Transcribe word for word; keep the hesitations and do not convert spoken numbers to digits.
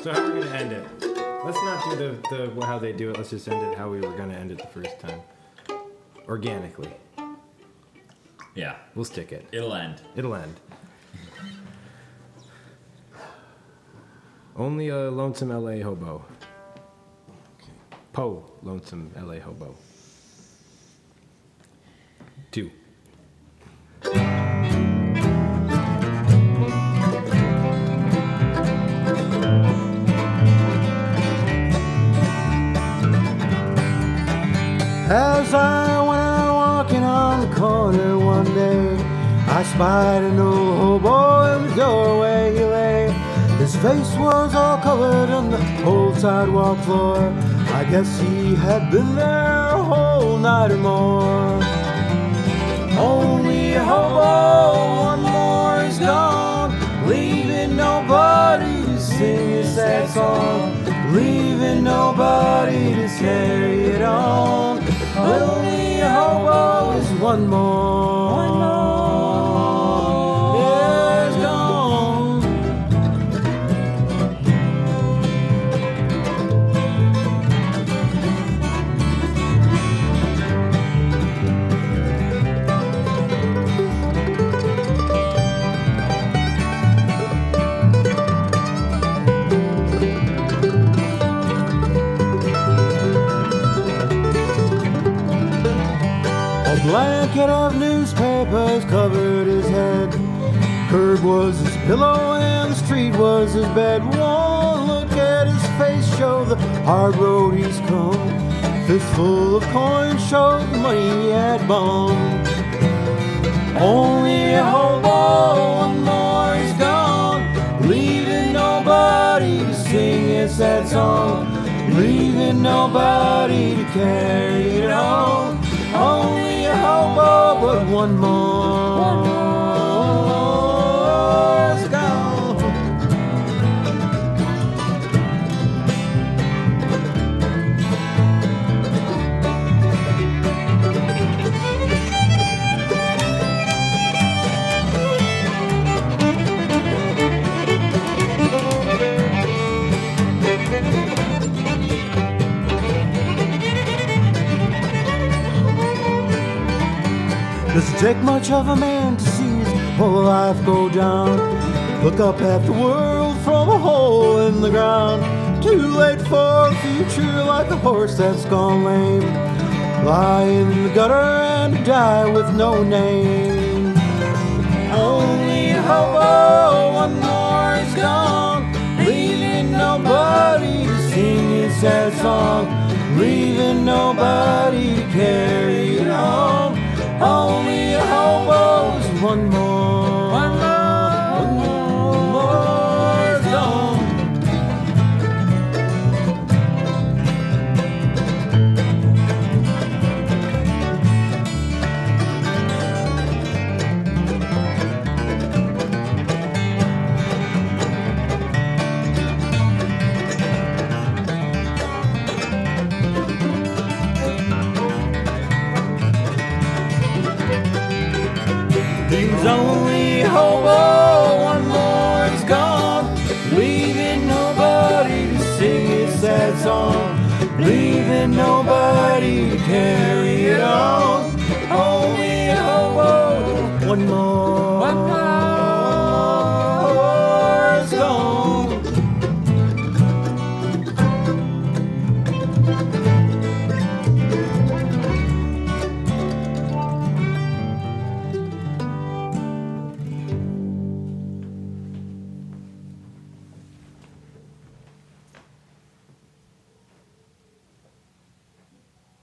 So how are we gonna end it? Let's not do the, the how they do it. Let's just end it how we were gonna end it the first time. Organically. Yeah. We'll stick it. It'll end. It'll end. Only a lonesome L A hobo. Okay. Poe, lonesome L A hobo. Two. As I went out walking on the corner one day, I spied an old hobo in the doorway he lay. His face was all covered on the old sidewalk floor. I guess he had been there a whole night or more. Only a hobo, one more is gone, leaving nobody to sing his sad song, leaving nobody to carry it on. Only a hobo is one more. One more. Yeah, it's gone. A blanket of newspapers covered his head. Curb was his pillow and the street was his bed. One look at his face showed the hard road he's come. Fistful of coins showed the money he had bummed. Only a hobo, one more is gone, leaving nobody to sing his sad song, leaving nobody to carry it on. Only a hobo, but one more, one more is gone. Doesn't take much of a man to see his whole life go down. Look up at the world from a hole in the ground. Too late for the future, like a horse that's gone lame. Lie in the gutter and die with no name. Only a hobo, one more is gone, leaving nobody to sing his sad song, leaving nobody to carry it on. Only a hobo's one more, one more, one more is gone. He's only a hobo, one more is gone, leaving nobody to sing his sad song, leaving nobody to carry it on. Only a hobo, one more.